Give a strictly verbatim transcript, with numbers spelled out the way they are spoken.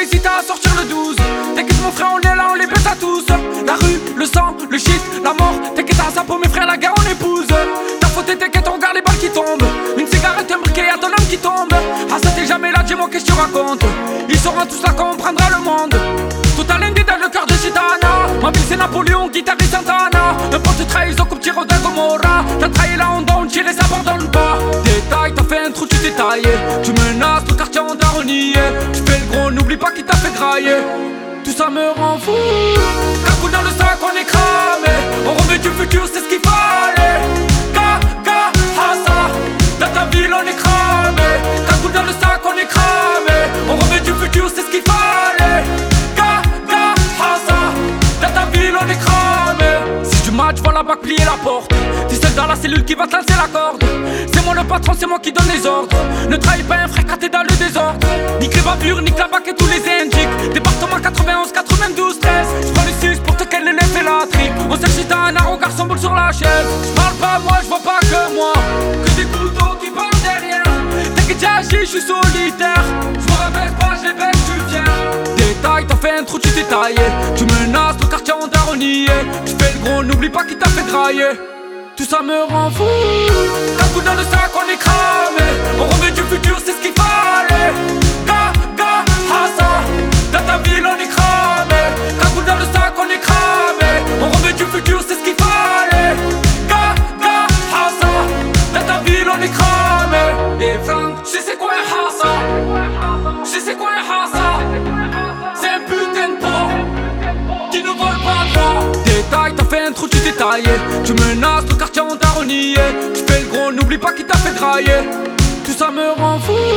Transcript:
hésité à sortir le douze. T'inquiète mon frère, on est là, on les baisse à tous. La rue, le sang, le shit, la mort. T'inquiète à ça pour mes frères, la guerre on épouse. Ta faute et t'inquiète, on regarde les balles qui tombent. Une cigarette, un briquet, y'a ton homme qui tombe. Ah ça t'es jamais là, dis-moi qu'est-ce que tu racontes. Ils sauront tous là quand on prendra le monde. Tout à l'indé dans le cœur de Gitana. Ma ville c'est Napoléon, guitariste Santana. Un pote de trahison comme Tiro de Gomorra. T'as trahi la Honda, on tire et ça pardonne pas. Détail, t'as fait un trou, tu t'es taillé. Tu menaces, tout quartier on t'a renié. Tu fais le gros, n'oublie pas qui t'a fait grailler. Tout ça me rend fou. Cagoule dans le sac, on est cramé. On remet du futur, c'est ce qu'il fallait. Gaga, hassa. Dans ta ville, on est cramé. Cagoule dans le sac, on est cramé. On remet du futur, c'est ce qu'il fallait. Gaga, hassa. Dans ta ville, on est cramé. Si du match, vois la bague plier la porte. T'es seul dans la cellule qui va te lancer la corde. C'est moi le patron, c'est moi qui donne les ordres. Ne trahis pas un frère quand t'es dans le désordre. Nique les bavures, nique la bac et tous les indiques. Département quatre-vingt-onze, quatre-vingt-douze, treize. J'prends le six pour te qu'elle le fait la trique. On sait que si t'as un arrogant son boule sur la chaise. J'parle pas moi, j'vois pas que moi. Que des couteaux qui parlent derrière. T'inquiète j'ai agi, j'suis solitaire. J'me rabaisse pas, j'ai baisse, tu viens. Détail, t'as fait un trou, tu t'es taillé. Tu menaces, le quartier on t'a renié. Tu fais le gros, n'oublie pas qui t'a fait grailler. Tout ça me rend fou. Cagoule dans le sac, on est cramé. On remet du futur, c'est ce qu'il fallait. Gaga, hassa. Dans ta ville, on est cramé. Cagoule dans le sac, on est cramé. On remet du futur, c'est ce qu'il fallait. Gaga, hassa. Dans ta ville, on est cramé. Et Franck, je sais c'est quoi un hassa. Je sais c'est quoi un hassa. C'est un putain de porc qui nous vole pas droit. Détail, t'as fait un trou, tu t'es taillé. Tu menaces, le quartier on t'a renié. Tu fais le gros, n'oublie pas qui t'a fait grailler. Tout ça me rend fou.